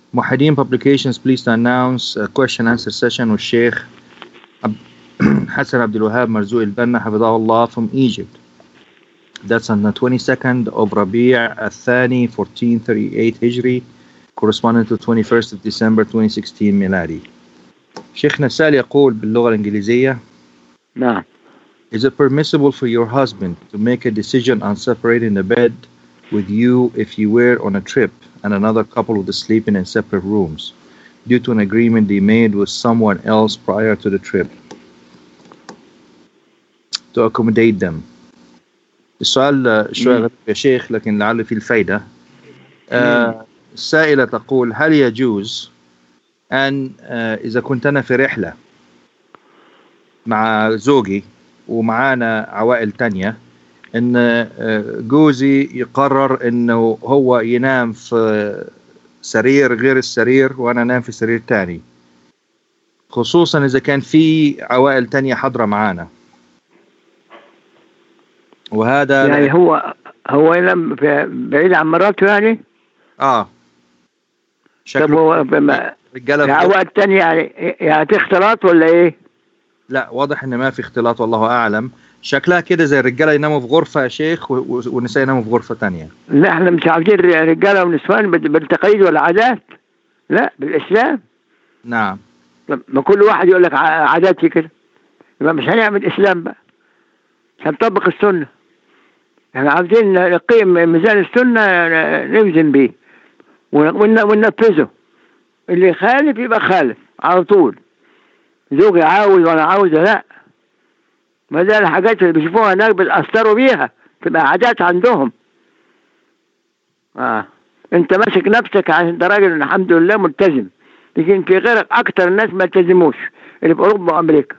Muhyiddin Publications pleased to announce a question answer session with Sheikh Hassan Abdul Wahab Marzouk al-Banna Hafidahullah from Egypt. That's on the 22nd of Rabi' al-Thani 1438 Hijri, corresponding to 21st of December 2016 ميلادي. شيخنا السائل يقول باللغة الإنجليزية: نعم. Is it permissible for your husband to make a decision on separating the bed with you if you were on a trip and another couple would sleep in separate rooms due to an agreement they made with someone else prior to the trip to accommodate them? السؤال شوي غريب يا شيخ لكن لعله فيه الفايدة. السائلة تقول: هل يجوز أن إذا كنت أنا في رحلة مع زوجي ومعانا عوائل تانية إن جوزي يقرر إنه هو ينام في سرير غير السرير وأنا أنام في سرير تاني، خصوصا إذا كان في عوائل تانية حاضرة معانا، وهذا يعني هو ينام بعيد عن مراته يعني؟ شكله رجاله العوائل التانية يعني في اختلاط ولا ايه؟ لا، واضح ان ما في اختلاط والله اعلم. شكلها كده زي الرجاله يناموا في غرفه يا شيخ والنساء يناموا في غرفه تانية. لا، احنا مش عاوزين رجاله ونسوان بالتقاليد والعادات، لا بالاسلام. نعم. ما كل واحد يقول لك عاداتي كده، يبقى مش هنعمل اسلام بقى، مش هنطبق السنه. احنا عاوزين نقيم ميزان السنه نوزن بيه وننفذه. اللي خالف يبقى خالف على طول. زوجي عاوز وانا عاوزه، لا، ما ده الحاجات اللي بيشوفوها هناك بيتأثروا بيها، تبقى عادات عندهم. انت ماسك نفسك عشان انت راجل الحمد لله ملتزم، لكن في غيرك اكتر الناس ما التزموش اللي في اوروبا وامريكا.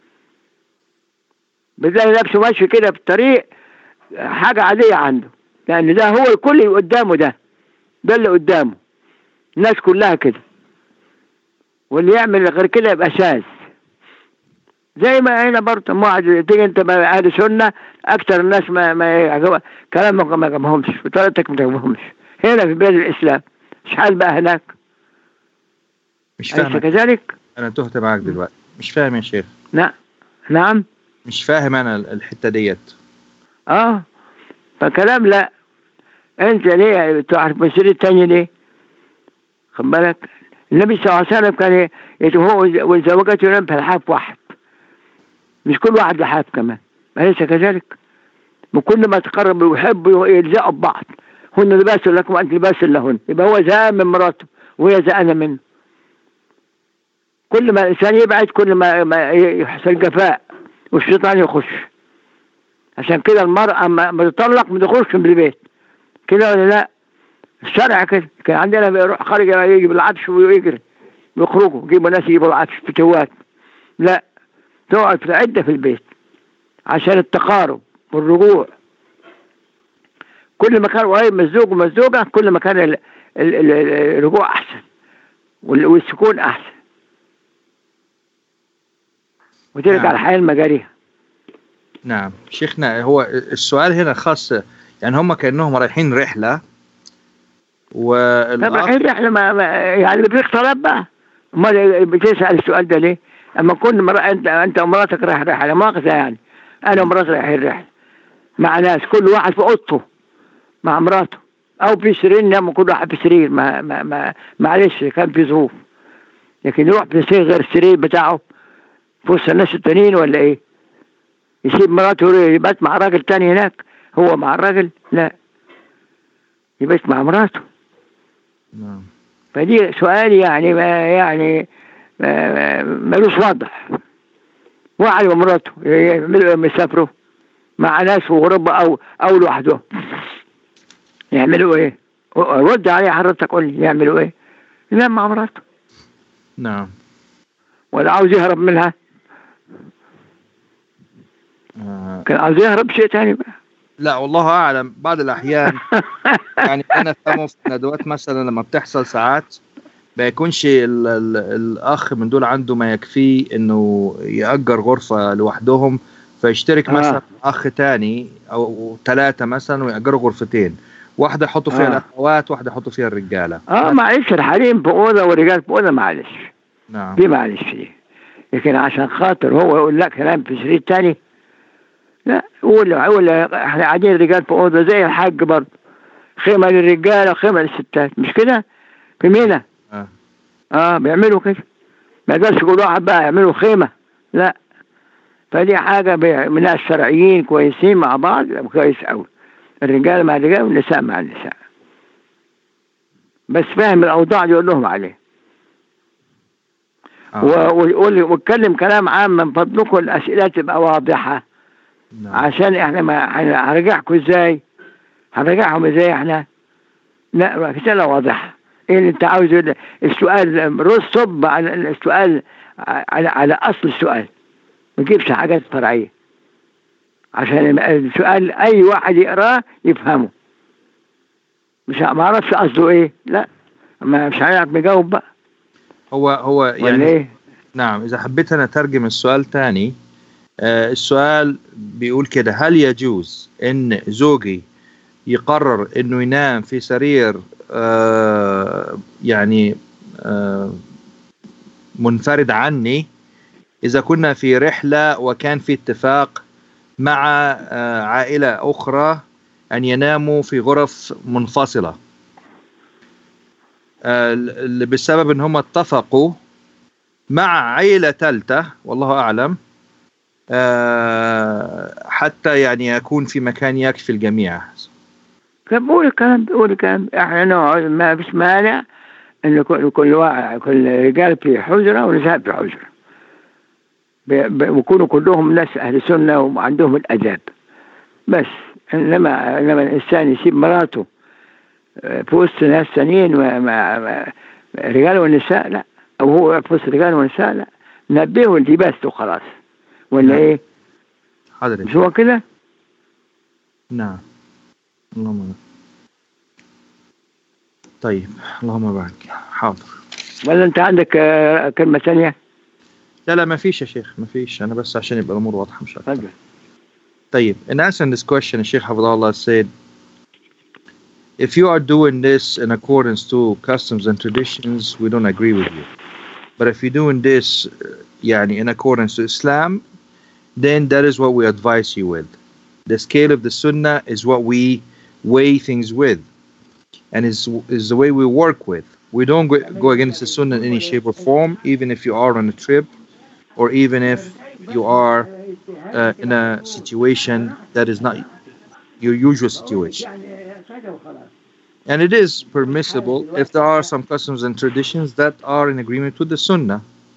بتلاقي نفسه ماشي كده في الطريق حاجه عاديه عنده، لان ده هو الكل اللي قدامه، ده اللي قدامه، الناس كلها كده، واللي يعمل غير كده يبقى شاذ. زي ما هنا برضه واحد تيجي انت اهل سنه، اكثر الناس ما كلامك ما يعجبهمش وطريقتك ما تعجبهمش. هنا في بلاد الاسلام مش حال بقى هناك. مش فاهم كذلك. انا تهت معاك دلوقتي، مش فاهم يا شيخ. نعم مش فاهم انا الحته ديت. فكلام لا. انت ليه تعرف مسير التاني ليه؟ خد بالك النبي صلى الله عليه وسلم كان هو وزوجته ينام في لحاف واحد، مش كل واحد لحاف كمان، أليس كذلك؟ وكل ما تقرب ويحبوا يلزقوا ببعض، هن لباس لكم وأنت لباس لهن، يبقى هو زهقان من مراته وهي زهقانة منه. كل ما الإنسان يبعد كل ما يحصل جفاء والشيطان يخش. عشان كده المرأة ما تطلق ما تخرجش من البيت كده ولا لا؟ الشرع كده. كان عندنا بيروح خارج يجي بالعفش ويجري ويخرجوا يجيبوا ناس يجيبوا العفش فتوات، لا، تقعد في عدة في البيت عشان التقارب والرجوع. كل ما كان قريب من الزوج ومن الزوجة كل ما كان الرجوع أحسن والسكون أحسن، وترجع الحياة المجاريها. نعم شيخنا، هو السؤال هنا خاص يعني هم كأنهم رايحين رحلة رايحين رحلة يعني في اختلاط بقى. امال بتسأل السؤال ده ليه؟ اما كل مرة انت ومراتك رايح رحلة مؤاخذة، يعني انا ومراتي رايحين رحلة مع ناس كل واحد في اوضته مع مراته او في سرير، نام كل واحد في سرير، معلش كان في ظروف، لكن يروح في سرير غير السرير بتاعه في وسط الناس التانيين ولا ايه؟ يسيب مراته يبات مع راجل تاني هناك، هو مع الراجل؟ لا، يبات مع مراته. نعم. فدي سؤال يعني ملوش واضح. واحد ومراته يسافروا مع ناس في غربة أو لوحدهم، يعملوا إيه؟ رد عليه حضرتك، قول لي يعملوا إيه؟ ينام مع مراته. نعم. ولا عاوز يهرب منها؟ كان عاوز يهرب شيء تاني بقى. لا والله أعلم، بعض الأحيان يعني أنا فهمه في ندوات مثلا لما بتحصل ساعات ما يكونش الأخ من دول عنده ما يكفيه إنه يأجر غرفة لوحدهم، فيشترك مثلا أخ تاني أو 3 مثلا ويأجروا غرفتين، واحدة يحطوا فيها الأخوات، واحدة يحطوا فيها الرجالة. معلش، الحريم في أوضة والرجال في أوضة، معلش. نعم. دي معلش فيه. لكن عشان خاطر هو يقول لك كلام في شريط تاني، لا، قول احنا قاعدين الرجال في أوضة زي الحاج برضه، خيمة للرجال وخيمة للستات، مش كده؟ في مينا بيعملوا كده، ما يقدرش كل واحد بقى يعملوا خيمة، لا. فدي حاجة من الشرعيين كويسين مع بعض، كويس أوي، الرجال مع الرجال والنساء مع النساء، بس فاهم الأوضاع يقول لهم عليه. واتكلم كلام عام من فضلكم، الأسئلة تبقى واضحة. عشان احنا ما هنرجعكم ازاي؟ هنرجعهم ازاي احنا؟ لا، رسالة واضحة. ايه اللي انت عاوزه؟ السؤال صب على السؤال، على اصل السؤال، ما تجيبش حاجات فرعية، عشان السؤال اي واحد يقراه يفهمه. ما اعرفش قصده ايه، لا، مش هيعرف يجاوب بقى. هو يعني إيه؟ نعم، اذا حبيت انا اترجم السؤال تاني، السؤال بيقول كده: هل يجوز ان زوجي يقرر انه ينام في سرير يعني منفرد عني اذا كنا في رحلة وكان في اتفاق مع عائلة اخرى ان يناموا في غرف منفصلة، بسبب ان هم اتفقوا مع عائلة ثالثة والله اعلم، حتى يعني يكون في مكان يكفي الجميع. بقول الكلام احنا نقعد، ما فيش مانع ان كل رجال في حجرة ونساء في حجرة، ويكونوا كلهم ناس اهل سنة وعندهم الاداب. بس انما الانسان يسيب مراته في وسط ناس ثانيين رجال ونساء، لا، او هو في وسط رجال ونساء، لا، نبهوا دي بس وخلاص، ولا ايه؟ حاضر، مش هو كده؟ نعم. اللهم طيب، اللهم بارك. حاضر. ولا انت عندك كلمة ثانية؟ لا ما فيش يا شيخ، ما فيش، انا بس عشان يبقى الامور واضحة مش اكتر. طيب, in answering this question, Sheikh Hafidhullah said, if you are doing this in accordance to customs and traditions, we don't agree with you. But if you're doing this in accordance to Islam, then that is what we advise you with. The scale of the Sunnah is what we weigh things with, and is the way we work with. We don't go against the Sunnah in any shape or form, even if you are on a trip, or even if you are in a situation that is not your usual situation. And it is permissible if there are some customs and traditions that are in agreement with the Sunnah.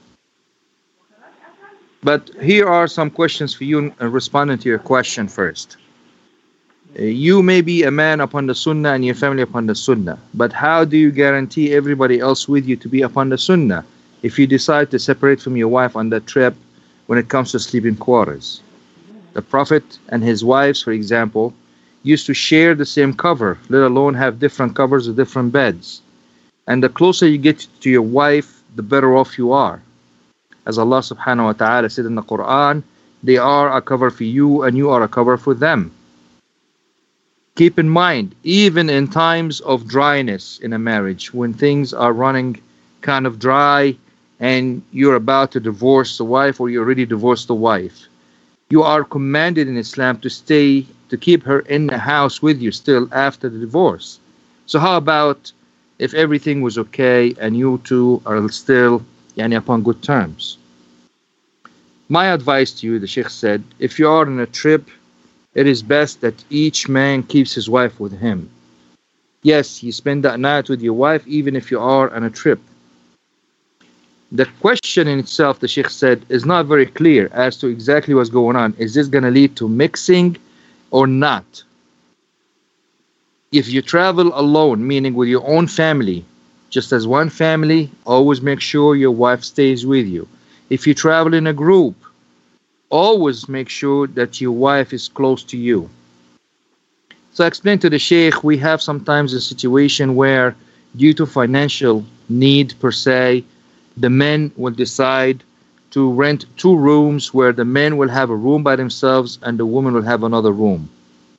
But here are some questions for you, responding to your question first. You may be a man upon the Sunnah and your family upon the Sunnah, but how do you guarantee everybody else with you to be upon the Sunnah if you decide to separate from your wife on that trip when it comes to sleeping quarters? The Prophet and his wives, for example, used to share the same cover, let alone have different covers or different beds. And the closer you get to your wife, the better off you are. As Allah subhanahu wa ta'ala said in the Quran, they are a cover for you and you are a cover for them. Keep in mind, even in times of dryness in a marriage, when things are running kind of dry and you're about to divorce the wife or you already divorced the wife, you are commanded in Islam to keep her in the house with you still after the divorce. So how about if everything was okay and you two are still upon good terms? My advice to you, the Sheikh said, if you are on a trip, it is best that each man keeps his wife with him. Yes, you spend that night with your wife even if you are on a trip. The question in itself, the Sheikh said, is not very clear as to exactly what's going on. Is this going to lead to mixing or not? If you travel alone, meaning with your own family, just as one family, always make sure your wife stays with you. If you travel in a group, always make sure that your wife is close to you. So I explained to the Sheikh, we have sometimes a situation where, due to financial need per se, the men will decide to rent 2 rooms where the men will have a room by themselves and the woman will have another room.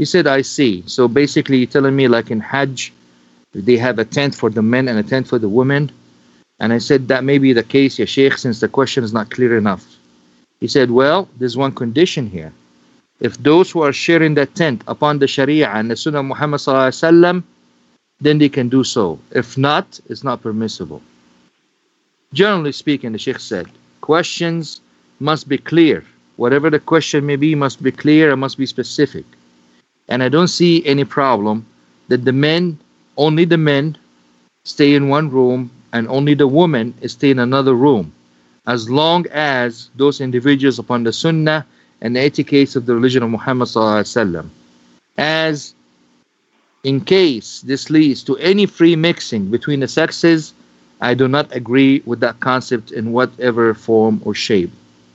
He said, I see. So basically you're telling me like in Hajj, they have a tent for the men and a tent for the women. And I said, that may be the case, ya Sheikh, since the question is not clear enough. He said, well, there's one condition here. If those who are sharing that tent upon the Sharia and the Sunnah of Muhammad sallallahu alaihi wasallam, then they can do so. If not, it's not permissible. Generally speaking, the Sheikh said, questions must be clear. Whatever the question may be must be clear and must be specific. And I don't see any problem that the men, only the men, stay in one room and only the women stay in another room, as long as those individuals upon the Sunnah and the etiquettes of the religion of Muhammad sallallahu alaihi wasallam. As in case this leads to any free mixing between the sexes, I do not agree with that concept in whatever form or shape.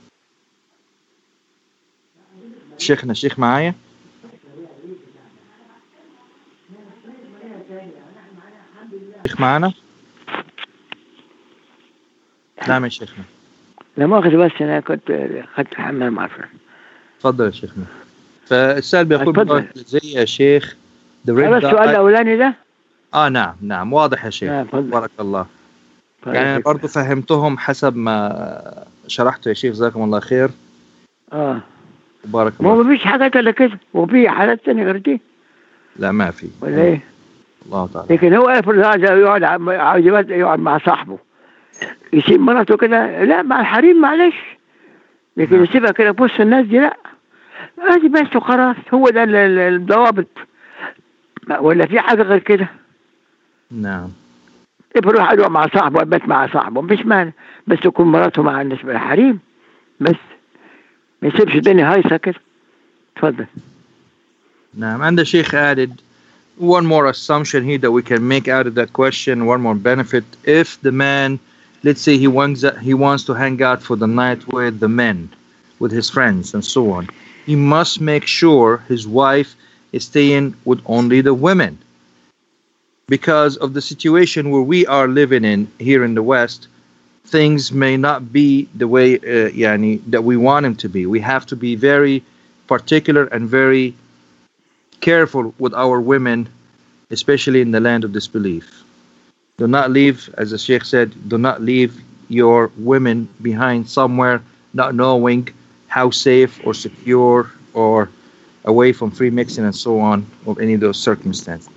شيخنا الشيخ معايا؟ الشيخ معانا؟ نعم يا شيخنا. لا مؤاخذة بس أنا كنت أخذت حمام عفوا. تفضل يا شيخنا. فالسؤال بيقول زي يا شيخ هذا السؤال الأولاني ده؟ نعم واضح يا شيخ. بارك الله. يعني برضو فهمتهم حسب ما شرحته يا شيخ، جزاكم الله خير. بارك الله. ما فيش حاجات إلا كده، وفي حالات ثانية غير دي؟ لا ما في. ولا إيه؟ الله تعالى. لكن هو افرض هذا يقعد مع صاحبه يسيب مراته كده، لا مع الحريم معلش، لكن يسيبها كده في وسط الناس دي لا، هذه بس وخلاص. هو ده الضوابط، ولا في حاجة غير كده؟ نعم. افرض واحد مع صاحبه بات مع صاحبه مفيش مانع، بس تكون مراته مع الناس بالحريم بس، ما يسيبش الدنيا هايصة كده. اتفضل. نعم. And the Sheikh added one more assumption here that we can make out of that question, one more benefit. If the man, let's say he wants to hang out for the night with the men, with his friends and so on, he must make sure his wife is staying with only the women. Because of the situation where we are living in here in the West, things may not be the way that we want them to be. We have to be very particular and very careful with our women, especially in the land of disbelief. Do not leave, as the Sheikh said, do not leave your women behind somewhere not knowing how safe or secure or away from free mixing and so on of any of those circumstances.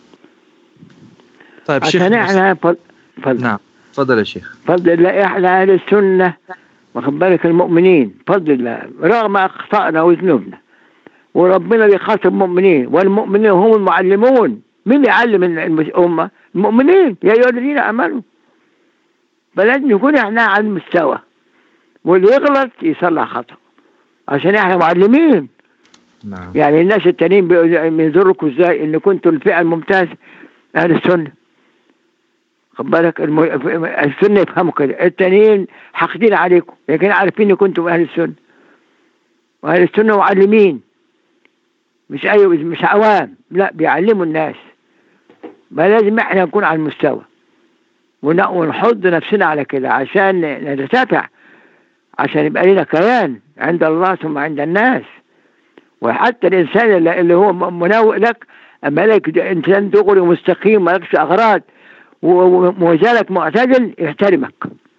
طيب شيخ. عشان احنا نعم تفضل يا شيخ. فضل الله احنا اهل السنة، واخد بالك، المؤمنين فضل الله رغم اخطائنا وذنوبنا، وربنا بيخاطب المؤمنين، والمؤمنين هم المعلمون. مين يعلم الأمة؟ المؤمنين. يا أيها الذين آمنوا. فلازم نكون احنا على المستوى، واللي يغلط يصلح خطأ، عشان احنا معلمين. نعم. يعني الناس التانيين بينظركم ازاي ان كنتوا الفئة الممتازة اهل السنة، خد بالك، السنة يفهموا كده، التانيين حاقدين عليكم لكن عارفين ان كنتم اهل السنة، واهل السنة معلمين، مش عوام، لا بيعلموا الناس. ما لازم احنا نكون على المستوى ونحض نفسنا على كده عشان نتسابع، عشان يبقى لنا كيان عند الله ثم عند الناس. وحتى الإنسان اللي هو مناوئ لك، أما لك إنسان دغري ومستقيم ما لكش أغراض وزالك معتدل، يحترمك،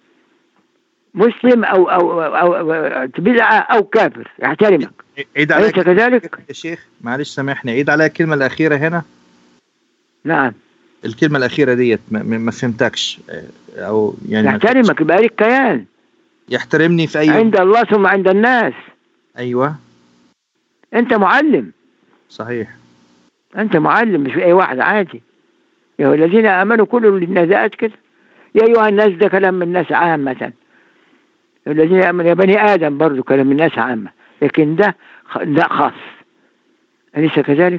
مسلم أو بدعة أو كافر، يحترمك. عيد عليك كذلك يا شيخ، معلش سامحني، عيد عليك الكلمة الأخيرة هنا. نعم. الكلمة الأخيرة ديت ما فهمتكش، أو يعني يحترمك، يبقى لك كيان، يحترمني في أي عند الله ثم عند الناس. أيوة. أنت معلم. صحيح. أنت معلم، مش أي واحد عادي. يا الذين آمنوا كل النازعات كده. يا أيها الناس ده كلام من الناس عامة. الذين آمنوا يا بني آدم برضو كلام من الناس عامة، لكن ده خاص. أليس كذلك؟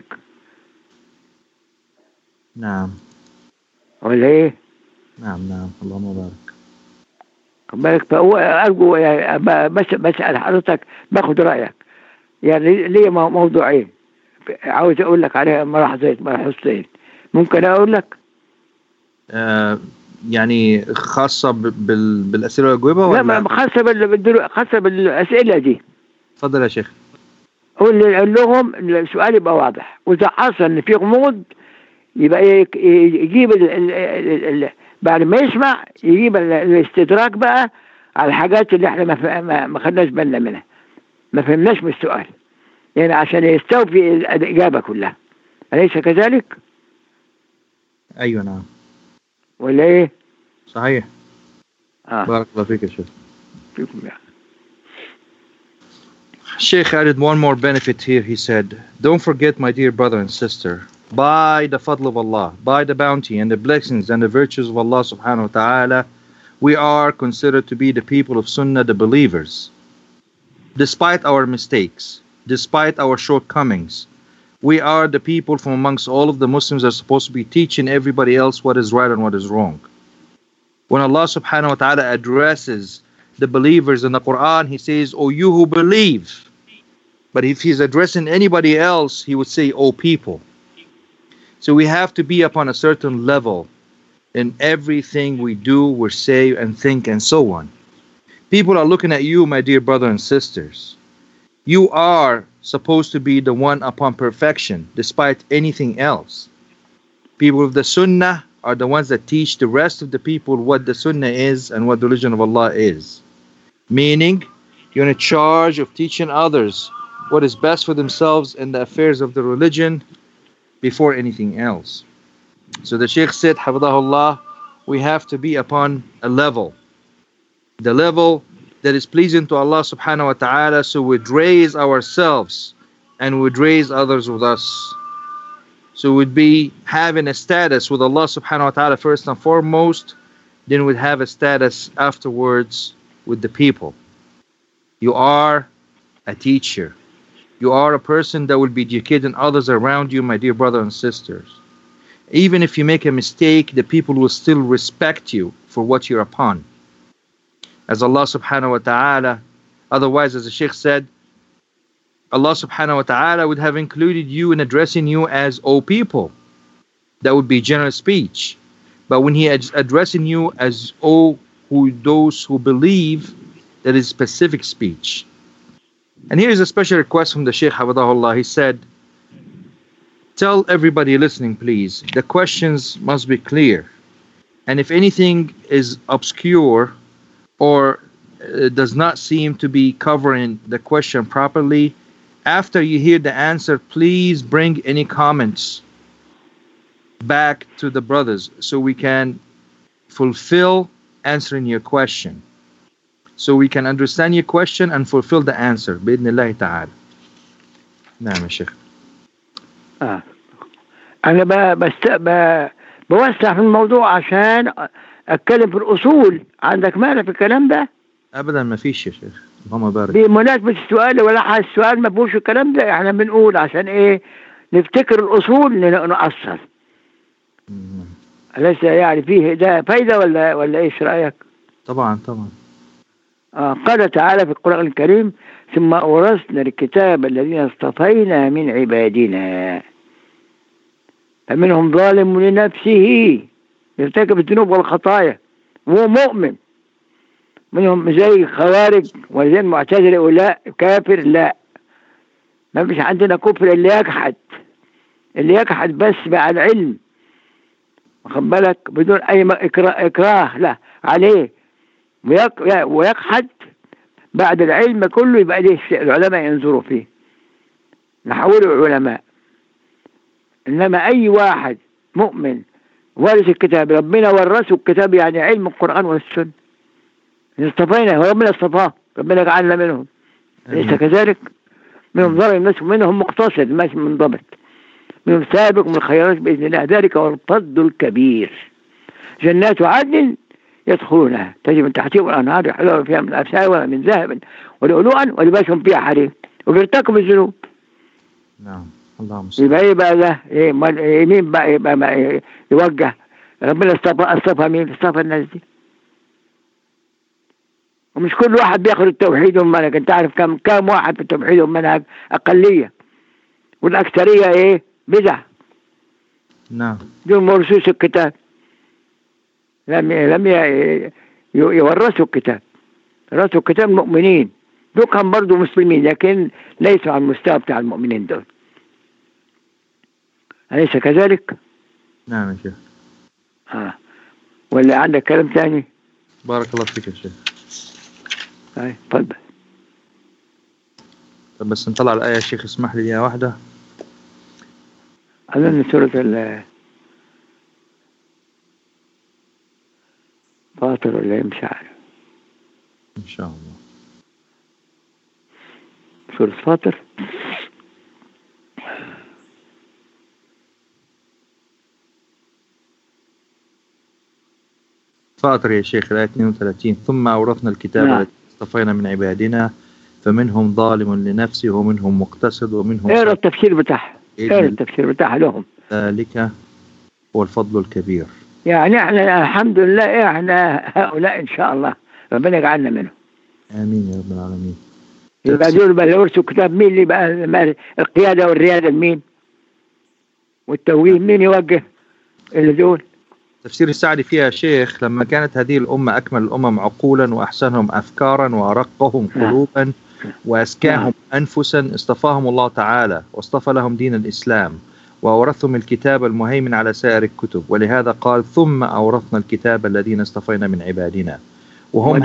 نعم. ولا إيه؟ نعم اللهم بارك. خد بالك، أرجو بسأل حضرتك، باخد رأيك. يعني ليه موضوعين عاوز أقول لك عليها ملاحظتين، ممكن أقول لك؟ يعني خاصة بالأسئلة والأجوبة ولا؟ لا، خاصة بالأسئلة دي. اتفضل يا شيخ. قول لهم السؤال يبقى واضح، وإذا حصل إن في غموض يبقى يجيب بعد ما يسمع يجيب الاستدراك بقى على الحاجات اللي احنا ما خدناش بالنا منها، ما فهمناش من السؤال، يعني عشان يستوفي الإجابة كلها. أليس كذلك؟ أيوة نعم. ولا إيه؟ صحيح. بارك الله فيك يا شيخ. فيكم يا Sheikh added one more benefit here. He said, don't forget, my dear brother and sister, by the fadl of Allah, by the bounty and the blessings and the virtues of Allah subhanahu wa ta'ala, we are considered to be the people of Sunnah, the believers. Despite our mistakes, despite our shortcomings, we are the people from amongst all of the Muslims that are supposed to be teaching everybody else what is right and what is wrong. When Allah subhanahu wa ta'ala addresses the believers in the Quran, He says, "O you who believe." But if He's addressing anybody else, He would say, "O people." So we have to be upon a certain level in everything we do, we say, and think, and so on. People are looking at you, my dear brothers and sisters. You are supposed to be the one upon perfection, despite anything else. People of the Sunnah are the ones that teach the rest of the people what the Sunnah is and what the religion of Allah is. Meaning, you're in charge of teaching others what is best for themselves in the affairs of the religion before anything else. So the Shaykh said, Hafidahullah, we have to be upon a level. The level that is pleasing to Allah subhanahu wa ta'ala, so we'd raise ourselves and we'd raise others with us. So we'd be having a status with Allah subhanahu wa ta'ala first and foremost, then we'd have a status afterwards with the people. You are a teacher. You are a person that will be educating others around you, my dear brothers and sisters. Even if you make a mistake, the people will still respect you for what you're upon. As Allah subhanahu wa ta'ala, otherwise, as the Shaykh said, Allah subhanahu wa ta'ala would have included you in addressing you as "O people." That would be general speech. But when He is addressing you as "O those who believe," that is specific speech. And here is a special request from the Shaykh Hafidahullah. He said, tell everybody listening, please, the questions must be clear. And if anything is obscure or does not seem to be covering the question properly, after you hear the answer, please bring any comments back to the brothers so we can fulfill answering your question. So we can understand your question and fulfill the answer. بإذن الله تعالى. نعم يا شيخ. أنا بوسع في الموضوع عشان أتكلم في الأصول. عندك مانع في الكلام ده؟ أبدا ما فيش يا شيخ. اللهم بارك. بمناسبة السؤال ولا حاجة، السؤال ما فيهوش الكلام ده، احنا بنقول عشان إيه؟ نفتكر الأصول نأصل. أليس يعني فيه ده فايدة ولا إيش رأيك؟ طبعا طبعا. قال تعالى في القرآن الكريم: ثم أورثنا الكتاب الذين اصطفينا من عبادنا فمنهم ظالم لنفسه يرتكب الذنوب والخطايا وهو مؤمن، منهم زي الخوارج وزي المعتزلة يقول لا كافر، لا، ما فيش عندنا كفر اللي يجحد بس مع العلم، واخد بالك، بدون أي إكراه لا عليه، ويجحد بعد العلم كله، يبقى ليه العلماء ينظروا فيه، نحوله علماء. إنما أي واحد مؤمن ورث الكتاب، ربنا ورثه الكتاب يعني علم القرآن والسنة، اصطفينا وربنا اصطفاه، ربنا جعلنا منهم. ليس كذلك؟ منهم ظالم الناس ومنهم مقتصد ماشي منضبط، منهم سابق من الخيرات بإذن الله، ذلك هو الفضل الكبير. جنات عدن يدخلونها تجري من تحتهم الأنهار يحلون فيها من أساور من ذهب ولؤلؤا ولباسهم فيها حرير وبيرتكبوا الذنوب. نعم. اللهم صل. يبقى ايه بقى ده؟ مين بقى يبقى يوجه؟ ربنا اصطفى مين؟ اصطفى الناس دي. ومش كل واحد بياخد التوحيد والمنهج، انت عارف كم واحد في التوحيد والمنهج؟ أقلية، والأكثرية ايه؟ بدع. نعم. دول مرسوس الكتاب، لم يورثوا الكتاب، ورثوا الكتاب المؤمنين دول كان برضه مسلمين لكن ليسوا على المستوى بتاع المؤمنين دول. أليس كذلك؟ نعم يا شيخ. ولا عندك كلام ثاني؟ بارك الله فيك يا شيخ. تفضل. طب بس نطلع الآية يا شيخ، اسمح لي إياها واحدة. أظن سورة فاطر ولا مش عارف. إن شاء الله. سورة فاطر. فاطر يا شيخ الآية 32. ثم أورثنا الكتاب الذي اصطفينا من عبادنا فمنهم ظالم لنفسه ومنهم مقتصد ومنهم اقرا التفسير بتاعها لهم. ذلك هو الفضل الكبير. يعني احنا الحمد لله احنا هؤلاء ان شاء الله ربنا يجعلنا منهم. امين يا رب العالمين. يبقى دول بقى يورثوا كتاب مين اللي بقى القياده والرياده لمين؟ والتوجيه مين يوجه اللي دول؟ تفسير السعدي فيها شيخ لما كانت هذه الأمة أكمل الأمم عقولا وأحسنهم أفكارا وأرقهم قلوبا وأزكاهم أنفسا اصطفاهم الله تعالى واصطفى لهم دين الإسلام وأورثهم الكتاب المهيمن على سائر الكتب، ولهذا قال ثم أورثنا الكتاب الذين اصطفينا من عبادنا. وهم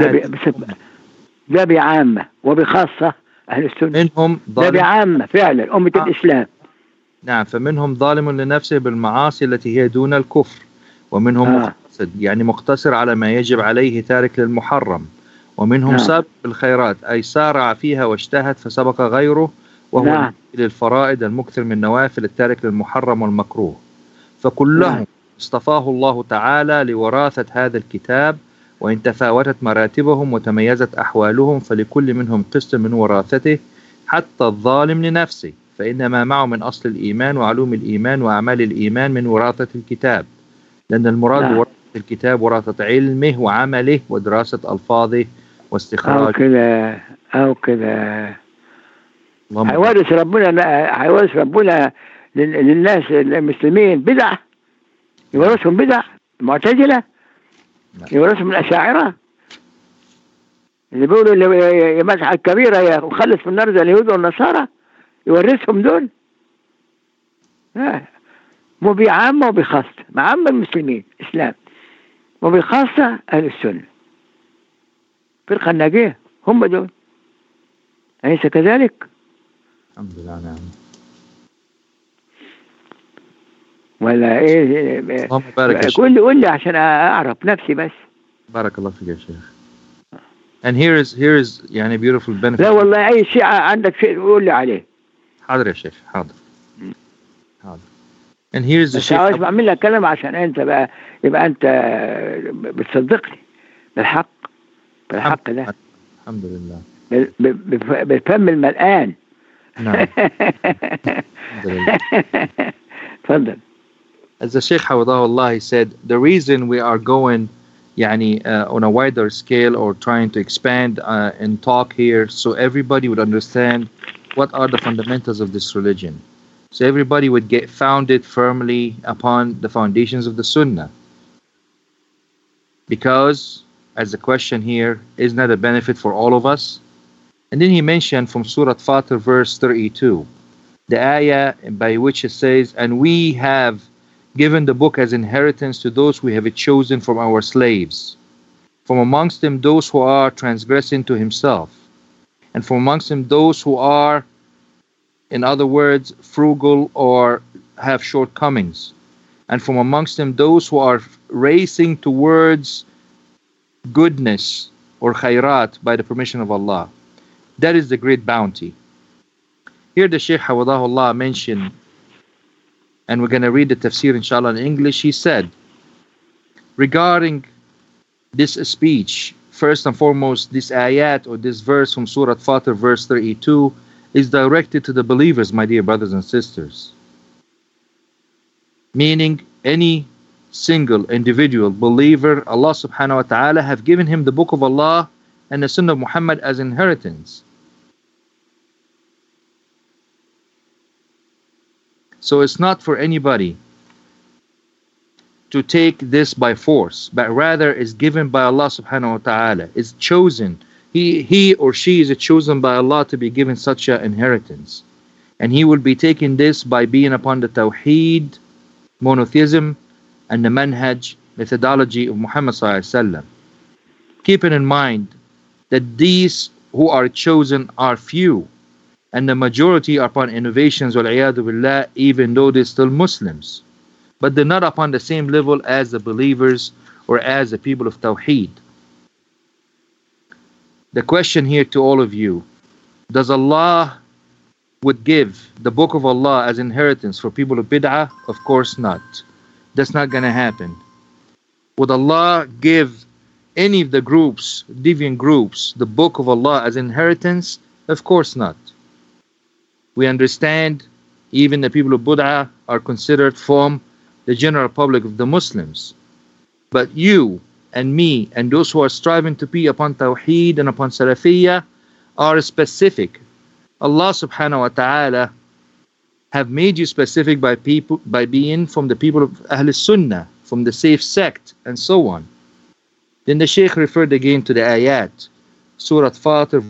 ده بعامة وبخاصة أهل السنة. منهم ده بعامة فعلا أمة الإسلام. نعم. فمنهم ظالم لنفسه بالمعاصي التي هي دون الكفر، ومنهم مقتصد يعني مقتصر على ما يجب عليه تارك للمحرم، ومنهم سابق بالخيرات أي سارع فيها واجتهد فسبق غيره، وهو للفرائض المكثر من النوافل التارك للمحرم والمكروه. فكلهم اصطفاه الله تعالى لوراثة هذا الكتاب، وإن تفاوتت مراتبهم وتميزت أحوالهم فلكل منهم قسط من وراثته، حتى الظالم لنفسه فإنما معه من أصل الإيمان وعلوم الإيمان وأعمال الإيمان من وراثة الكتاب، لأن المراد بوراثة الكتاب وراثة علمه وعمله ودراسة ألفاظه واستخراج أو كده هيورث ربنا للناس المسلمين بدعة، يورثهم بدع معتزلة، يورثهم الأشاعرة اللي بيقولوا اللي يمسح الكبيرة يخلص في النار زي اليهود والنصارى، يورثهم دول. مو بعامة وبخاصة، بعامة المسلمين إسلام وبخاصة أهل السنة فرقة الناجية هم دول. أليس كذلك؟ الحمد لله. نعم. ولا إيه؟ اللهم بارك يا شيخ. قول لي عشان أعرف نفسي بس. بارك الله فيك يا شيخ. And here is يعني beautiful benefit. لا والله أي شيء عندك شيء قول لي عليه. حاضر يا شيخ. حاضر. And here is the شيء. بس بعمل لك كلام عشان أنت بقى يبقى أنت بتصدقني بالحق ده. الحمد لله. بالفم الملآن. نعم. تفضل. As the Sheikh Hafidhahullah said, the reason we are going on a wider scale or trying to expand and talk here so everybody would understand what are the fundamentals of this religion. So everybody would get founded firmly upon the foundations of the Sunnah. Because, as the question here, isn't that a benefit for all of us? And then he mentioned from Surah Fatir verse 32, the ayah by which it says, and we have given the book as inheritance to those we have chosen from our slaves, from amongst them those who are transgressing to himself, and from amongst them those who are, in other words, frugal or have shortcomings, and from amongst them those who are racing towards goodness or khairat by the permission of Allah. That is the great bounty. Here the Shaykh Hafidhahullah mentioned, and we're going to read the tafsir inshallah in English. He said, regarding this speech, first and foremost, this ayat or this verse from Surah Fatir verse 32 is directed to the believers, my dear brothers and sisters. Meaning any single individual believer, Allah subhanahu wa ta'ala have given him the book of Allah and the Sunnah of Muhammad as inheritance. So it's not for anybody to take this by force, but rather is given by Allah subhanahu wa ta'ala, is chosen he or she is chosen by Allah to be given such an inheritance. And he will be taking this by being upon the Tawheed, monotheism, and the manhaj, methodology of Muhammad sallallahu alaihi wasallam. Keeping in mind that these who are chosen are few, and the majority are upon innovations, wal-iyadu billah, even though they're still Muslims. But they're not upon the same level as the believers or as the people of Tawheed. The question here to all of you, does Allah would give the book of Allah as inheritance for people of bid'ah? Of course not. That's not going to happen. Would Allah give any of the groups, deviant groups, the book of Allah as inheritance? Of course not. We understand even the people of bid'ah are considered from the general public of the Muslims. But you and me and those who are striving to be upon Tawheed and upon Salafiyah are specific. Allah subhanahu wa ta'ala have made you specific by being from the people of Ahl Sunnah, from the safe sect, and so on. Then the Shaykh referred again to the ayat, Surah Fatir,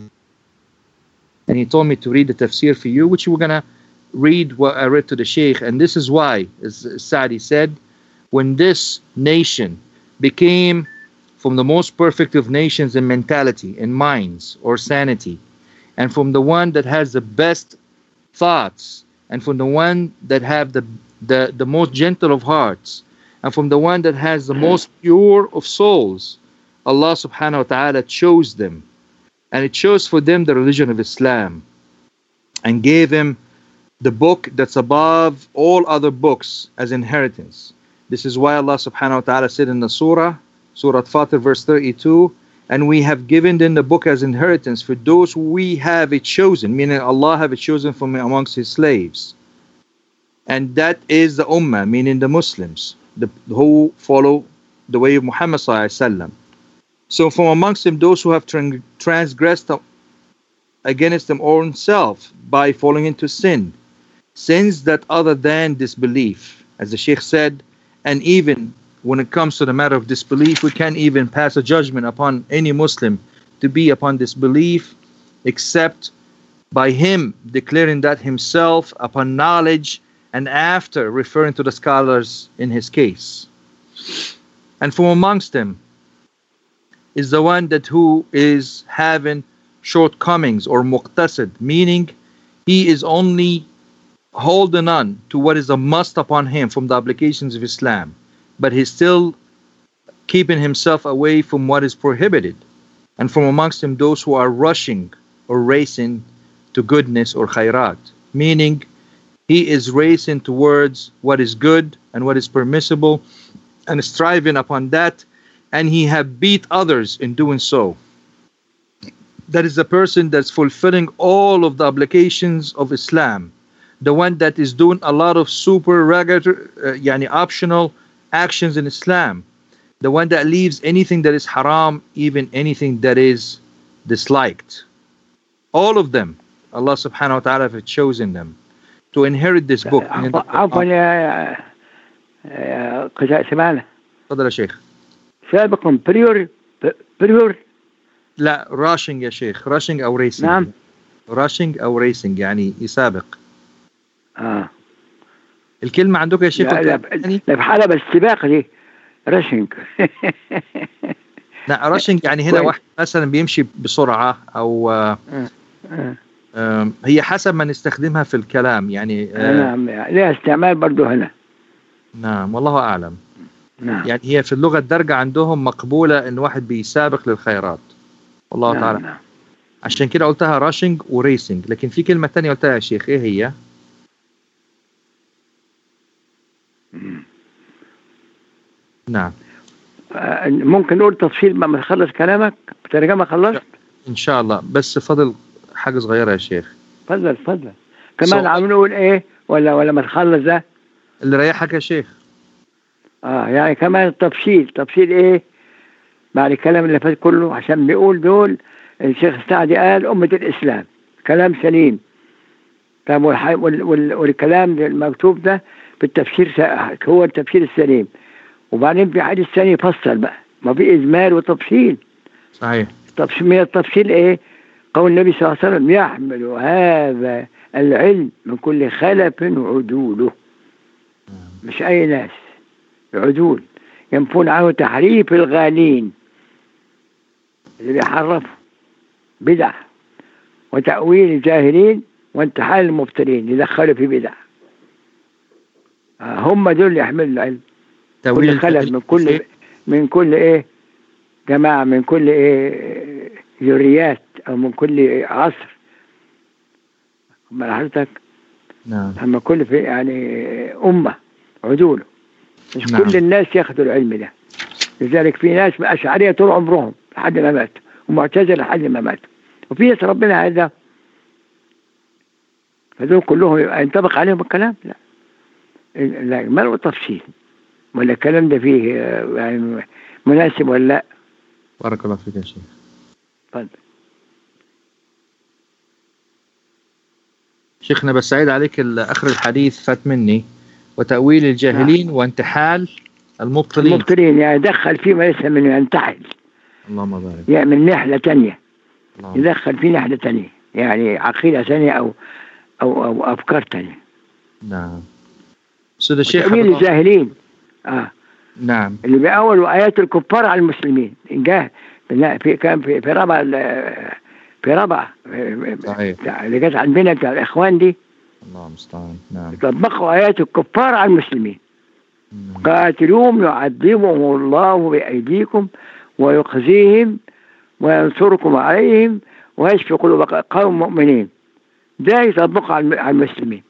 and he told me to read the tafsir for you, which we're going to read what I read to the Shaykh. And this is why, as Sa'di said, when this nation became from the most perfect of nations in mentality, in minds or sanity, and from the one that has the best thoughts, and from the one that have the most gentle of hearts, and from the one that has the most pure of souls, Allah subhanahu wa ta'ala chose them, and it chose for them the religion of Islam, and gave them the book that's above all other books as inheritance. This is why Allah subhanahu wa ta'ala said in the Surah Fatir verse 32, and we have given them the book as inheritance for those we have it chosen, meaning Allah have it chosen from amongst His slaves. And that is the Ummah, meaning the Muslims, who follow the way of Muhammad sallallahu alaihi wasallam. So from amongst them, those who have transgressed against them own self by falling into sins that other than disbelief, as the Shaykh said. And even when it comes to the matter of disbelief, we can't even pass a judgment upon any Muslim to be upon disbelief except by him declaring that himself upon knowledge and after referring to the scholars in his case. And from amongst them is the one that who is having shortcomings or muqtasid, meaning he is only holding on to what is a must upon him from the obligations of Islam, but he's still keeping himself away from what is prohibited. And from amongst them those who are rushing or racing to goodness or khairat, meaning he is racing towards what is good and what is permissible and striving upon that, and he have beat others in doing so. That is the person that's fulfilling all of the obligations of Islam, the one that is doing a lot of optional actions in Islam, the one that leaves anything that is haram, even anything that is disliked. All of them, Allah subhanahu wa ta'ala have chosen them to inherit this book. عفوا يا قزاء سمعنا. تفضل يا شيخ. سابقا بريور لا rushing يا شيخ, rushing أو racing. نعم. rushing أو racing يعني يسابق. الكلمة عندك يا شيخ؟ لا بحالة بالسباق دي راشنج. لا راشنج يعني هنا واحد مثلا بيمشي بسرعة أو هي حسب ما نستخدمها في الكلام يعني. نعم لها استعمال برضو هنا. نعم والله أعلم. نعم. يعني هي في اللغة الدارجة عندهم مقبولة إن واحد بيسابق للخيرات. والله تعالى. نعم. عشان كده قلتها راشنج وريسنج، لكن في كلمة تانية قلتها يا شيخ، إيه هي؟ نعم. ممكن نقول تفصيل ما تخلص كلامك بترجمة خلصت؟ إن شاء الله، بس فضل حاجة صغيرة يا شيخ. فضل كمان عم نقول إيه ولا ما تخلص ده؟ اللي ريحك يا شيخ. يعني كمان التفصيل إيه بعد الكلام اللي فات كله، عشان بيقول دول الشيخ السعدي قال أمة الإسلام كلام سليم. طب والكلام المكتوب ده بالتفسير هو التفسير السليم، وبعدين في حديث ثاني يفصل بقى، ما في إجمال وتفصيل. صحيح. من التفصيل إيه؟ قول النبي صلى الله عليه وسلم يحمل هذا العلم من كل خلف وعدوله، مش أي ناس، عدول ينفون عنه تحريف الغالين اللي بيحرفوا بدع، وتأويل الجاهلين وانتحال المبتلين يدخلوا في بدع. هم دول اللي يحملوا العلم. كل خلف من كل ايه جماعة، من كل ايه ذريات، او من كل عصر. حضرتك نعم. اما كل في يعني امة عدوله، مش نعم. كل الناس ياخدوا العلم ده. لذلك في ناس أشعرية طول عمرهم لحد ما ماتوا، ومعتزلة لحد ما ماتوا، وفي ناس ربنا هذا فدول كلهم ينطبق عليهم الكلام؟ لا، لا، ما له تفصيل ولا الكلام ده فيه يعني مناسب ولا لا. بارك الله فيك يا شيخ. تفضل شيخنا، بس سعيد عليك آخر الحديث فات مني، وتأويل الجاهلين وانتحال المبطلين. يعني دخل فيه ما ليس منه، ينتحل. اللهم بارك. يعمل نحلة تانية، يدخل فيه نحلة تانية، يعني عقيدة تانية أو أفكار تانية. نعم. سيد الشيخ، تأويل الجاهلين نعم، اللي بأولوا آيات الكفار على المسلمين. كان في ربعة صحيح، اللي جت عندنا بتاع الإخوان دي. الله المستعان. نعم. طبقوا آيات الكفار على المسلمين. قاتلوهم يعذبهم الله بأيديكم ويخزيهم وينصركم عليهم ويشفي قلوب قوم مؤمنين. ده يطبقوا على المسلمين.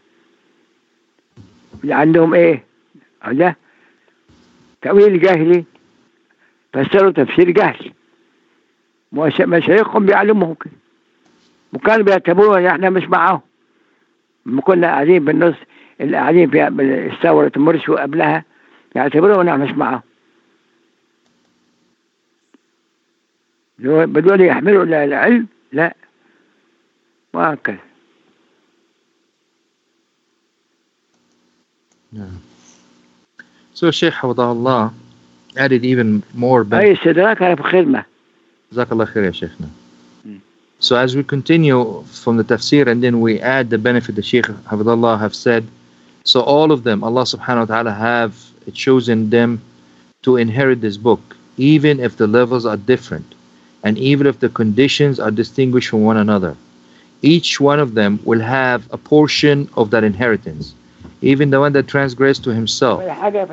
عندهم ايه؟ ده تأويل جاهلي، فسروا تفسير جاهلي، مشايخهم بيعلمهم كده، وكانوا بيعتبروا ان احنا مش معاهم. لما كنا قاعدين بالنص، اللي قاعدين في ثورة مرسي وقبلها، يعتبروا ان احنا مش معاهم. بدول يحملوا العلم؟ لا، وهكذا. So Sheikh Hafidhahullah added even more benefit. أي استدراك على خدمة. جزاك الله خير يا شيخنا. So as we continue from the tafsir and then we add the benefit the Sheikh Hafidhahullah have said, so all of them, Allah subhanahu wa ta'ala have chosen them to inherit this book, even if the levels are different and even if the conditions are distinguished from one another. Each one of them will have a portion of that inheritance, even the one that transgressed to himself,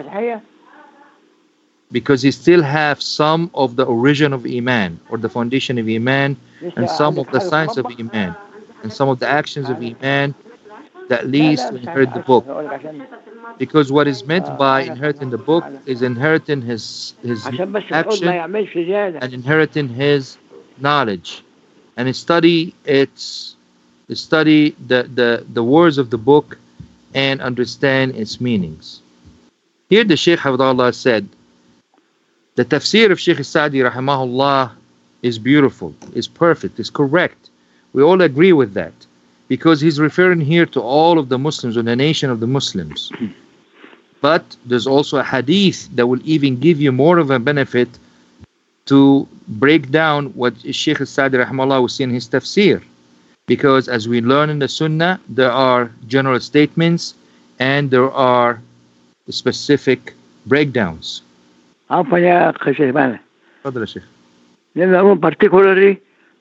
because he still have some of the origin of Iman, or the foundation of Iman, and some of the signs of Iman, and some of the actions of Iman that leads to inherit the book. Because what is meant by inheriting the book is inheriting his action and inheriting his knowledge, and study the words of the book and understand its meanings. Here the Shaykh Hafidhahullah said, the tafsir of Shaykh Sa'di rahimahullah is beautiful, is perfect, is correct. We all agree with that, because he's referring here to all of the Muslims, or the nation of the Muslims. But there's also a hadith that will even give you more of a benefit to break down what Shaykh Sa'di rahimahullah was saying in his tafsir. Because as we learn in the Sunnah, there are general statements and there are specific breakdowns. عفوا يا أخي شيخنا. تفضل يا شيخ. لأنه particularly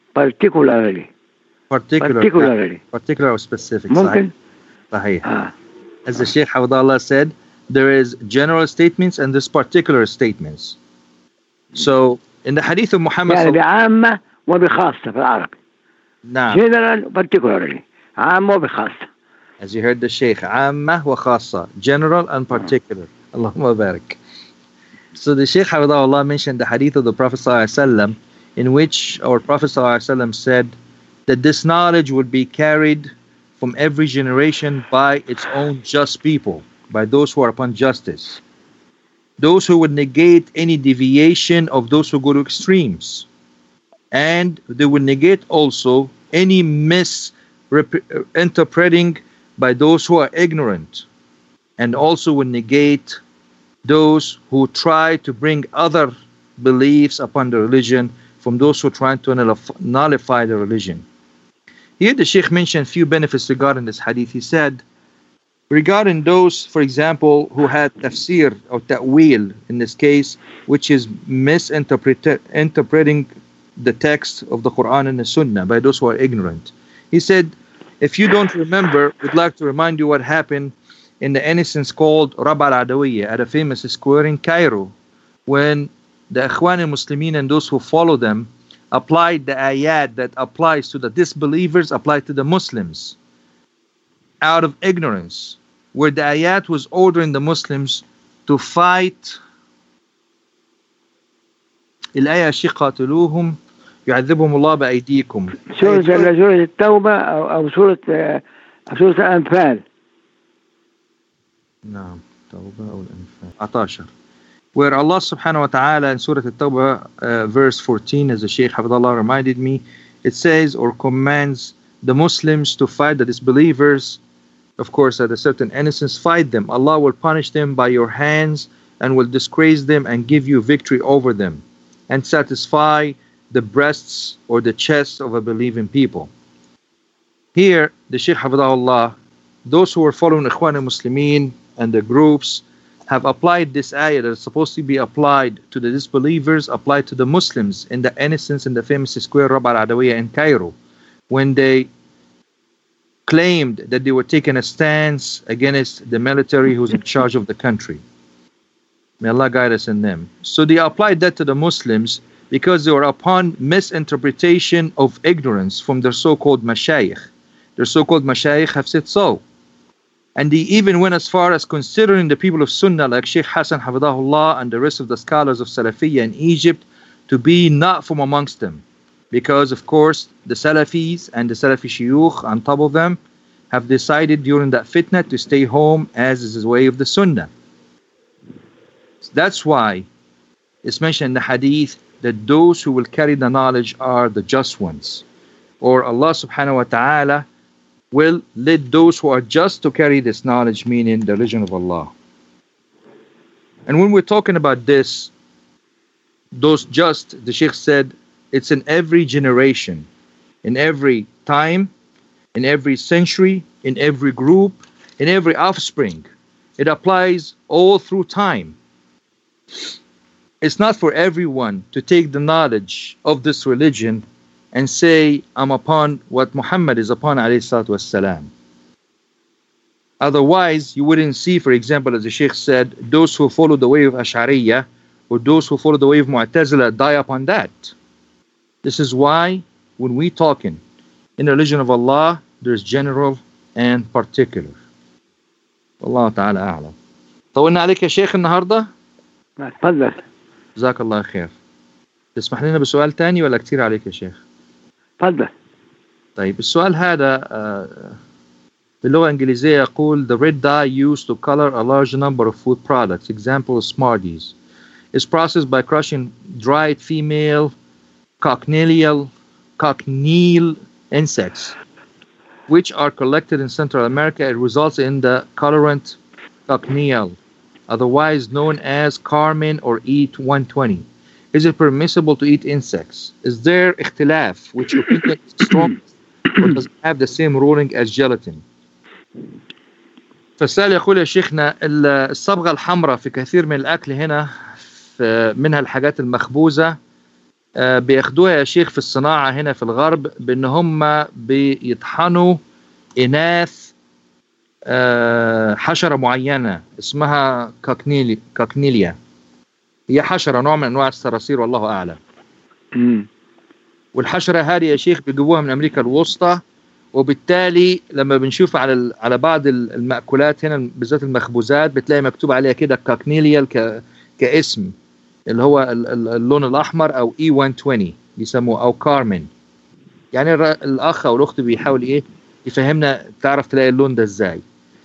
particular or specific. ممكن. صحيح. As the Shaykh Hafidhahullah said, there is general statements and there's particular statements. So in the hadith of Muhammad يعني بعامة وبخاصة في العربي. نعم. General particularly. عامة وبخاصة. As you heard the Shaykh, عامة وخاصة, general and particular. Allahumma barik. So the Shaykh Hafidhahullah mentioned the hadith of the Prophet ﷺ, in which our Prophet ﷺ said that this knowledge would be carried from every generation by its own just people, by those who are upon justice, those who would negate any deviation of those who go to extremes, and they would negate also any misinterpreting by those who are ignorant, and also would negate those who try to bring other beliefs upon the religion from those who are trying to nullify the religion. Here the Sheikh mentioned few benefits regarding this hadith. He said, regarding those, for example, who had tafsir or ta'wil in this case, which is interpreting the text of the Quran and the Sunnah by those who are ignorant. He said, if you don't remember, we'd like to remind you what happened in the instance called Rab al-Adawiyya at a famous square in Cairo, when the Ikhwan al-Muslimin and those who follow them applied the ayat that applies to the disbelievers, applied to the Muslims out of ignorance, where the ayat was ordering the Muslims to fight. الآية شيخ قاتلوهم يعذبهم الله بأيديكم. سورة التوبة أو سورة الأنفال. نعم توبة أو الأنفال 19. Where Allah subhanahu wa ta'ala in Surah At-Tawbah verse 14, as the Shaykh Hafidullah reminded me, it says or commands the Muslims to fight the disbelievers. Of course, at a certain instance, fight them. Allah will punish them by your hands and will disgrace them and give you victory over them and satisfy the breasts or the chests of a believing people. Here, the Shaykh Hafidullah, those who are following Ikhwan al-Muslimin and the groups have applied this ayah that is supposed to be applied to the disbelievers, applied to the Muslims in the instance in the famous square Rab al-Adawiyya in Cairo, when they claimed that they were taking a stance against the military who's in charge of the country. May Allah guide us in them. So they applied that to the Muslims because they were upon misinterpretation of ignorance from their so-called mashayikh. Their so-called mashayikh have said so. And they even went as far as considering the people of Sunnah like Sheikh Hassan Hafidahullah and the rest of the scholars of Salafiyya in Egypt to be not from amongst them. Because of course the Salafis and the Salafi Shuyukh on top of them have decided during that fitna to stay home, as is the way of the Sunnah. So that's why it's mentioned in the hadith that those who will carry the knowledge are the just ones. Or Allah subhanahu wa ta'ala will lead those who are just to carry this knowledge, meaning the religion of Allah. And when we're talking about this, those just, the Sheikh said, it's in every generation, in every time, in every century, in every group, in every offspring. It applies all through time. It's not for everyone to take the knowledge of this religion and say, I'm upon what Muhammad is upon, alayhi salatu wassalam. Otherwise, you wouldn't see, for example, as the Sheikh said, those who follow the way of Ash'ariyya or those who follow the way of Mu'tazila die upon that. This is why when we talking in the religion of Allah, there's general and particular. Allah ta'ala a'lam. طولنا عليك يا شيخ النهارده؟ تفضل. جزاك الله خير. تسمح لنا بسؤال تاني ولا كتير عليك يا شيخ؟ تفضل. طيب السؤال هذا باللغة الإنجليزية يقول the red dye used to color a large number of food products, example Smarties, is processed by crushing dried female cochineal insects, which are collected in Central America. It results in the colorant cochineal, otherwise known as carmine or E120. Is it permissible to eat insects? Is there ikhtilaf, which opinion is strong, or does it have the same ruling as gelatin? فالسائل يقول يا شيخنا الصبغة الحمراء في كثير من الأكل هنا منها الحاجات المخبوزة بياخدوها يا شيخ في الصناعة هنا في الغرب بأن هم بيطحنوا إناث حشرة معينة اسمها كوكنيليا. هي حشرة نوع من أنواع الصراصير والله أعلم. والحشرة هذه يا شيخ بيجيبوها من أمريكا الوسطى، وبالتالي لما بنشوف على بعض المأكولات هنا بالذات المخبوزات بتلاقي مكتوب عليها كده كوكنيليا كاسم اللي هو اللون الأحمر أو E120 يسموه أو كارمين. يعني الأخ أو الأخت بيحاول إيه يفهمنا تعرف تلاقي اللون ده إزاي.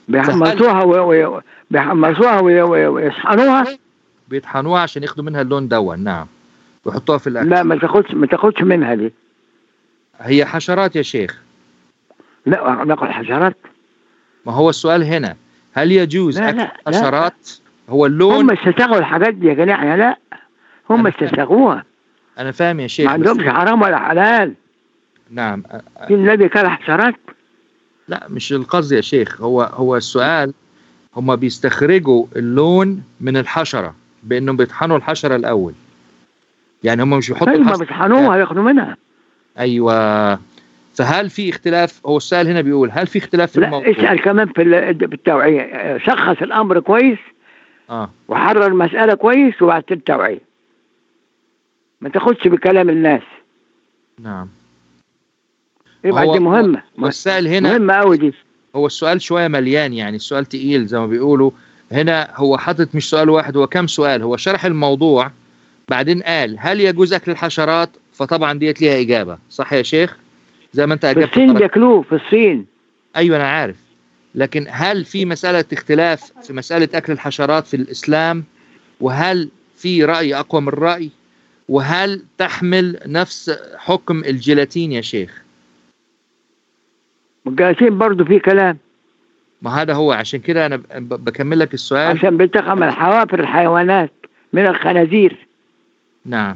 بيحمصوها ويصحنوها. بيطحنوها عشان ياخدوا منها اللون دون. نعم. ويحطوها في الأكل. لا ما تاخدش منها دي. هي حشرات يا شيخ. لا ناكل حشرات. ما هو السؤال هنا هل يجوز أكل حشرات؟ هو اللون هم استساغوا الحاجات دي يا جماعة. لا هم استساغوها. أنا فاهم يا شيخ. ما عندهمش حرام ولا حلال. نعم. في النبي كان حشرات؟ لا مش القصد يا شيخ، هو السؤال، هم بيستخرجوا اللون من الحشرة بأنهم بيطحنوا الحشرة الأول، يعني هم مش بيحطوا طيب ما بيطحنوها ياخدوا منها. أيوة. فهل في اختلاف؟ هو السؤال هنا بيقول هل في اختلاف في الموضوع؟ لا اسأل كمان في التوعية، شخص الأمر كويس وحرر المسألة كويس وبعد التوعية، ما تاخدش بكلام الناس. نعم. يبقى دي مهمة. والسؤال هنا مهمة أوي دي. هو السؤال شوية مليان، يعني السؤال تقيل زي ما بيقولوا هنا. هو حاطط مش سؤال واحد، هو كم سؤال. هو شرح الموضوع بعدين قال هل يجوز أكل الحشرات، فطبعا ديت ليها إجابة صح يا شيخ زي ما أنت أجبت. في الصين بياكلوه في الصين. أيوة أنا عارف، لكن هل في مسألة اختلاف في مسألة أكل الحشرات في الإسلام؟ وهل في رأي أقوى من رأي؟ وهل تحمل نفس حكم الجيلاتين يا شيخ؟ الجيلاتين برضو في كلام. ما هذا هو، عشان كده أنا بكمل لك السؤال. عشان بيلتقى من حوافر الحيوانات من الخنازير. نعم.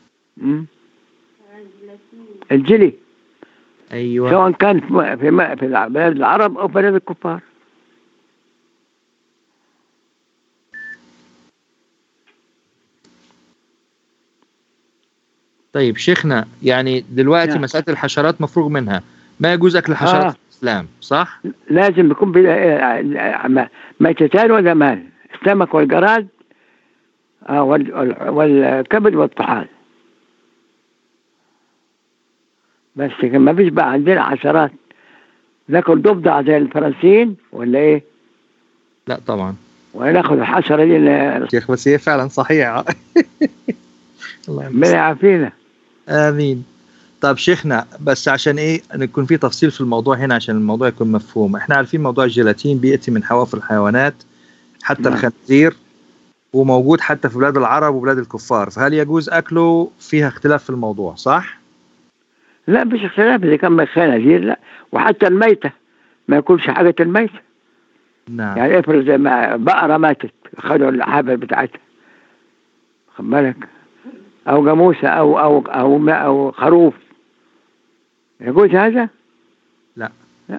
الجلي. أيوة. سواء كان في بلاد العرب أو بلاد الكفار. طيب شيخنا، يعني دلوقتي نعم. مسألة الحشرات مفروغ منها، ما يجوز أكل الحشرات في الإسلام صح؟ لازم يكون ميتتان ودمان، السمك والجراد والكبد والطحال، بس ما فيش بقى عندنا حشرات. ناكل ضفدع زي الفرنسيين ولا ايه؟ لا طبعا. وناخد الحشرة دي شيخ بس هي فعلا صحيحة. ربنا يعافينا. آمين. طب شيخنا، بس عشان ايه نكون في تفصيل في الموضوع هنا عشان الموضوع يكون مفهوم، احنا عارفين موضوع الجيلاتين بيأتي من حوافر الحيوانات حتى نعم. الخنزير، وموجود حتى في بلاد العرب وبلاد الكفار، فهل يجوز أكله؟ فيها اختلاف في الموضوع صح؟ لا مش اختلاف، إذا كان خنازير لا، وحتى الميتة ما ياكلش حاجة الميتة. نعم. يعني افرض زي ما بقرة ماتت خدوا الحبل بتاعتها، خد بالك، أو جاموسة أو خروف، يجوز هذا؟ لا.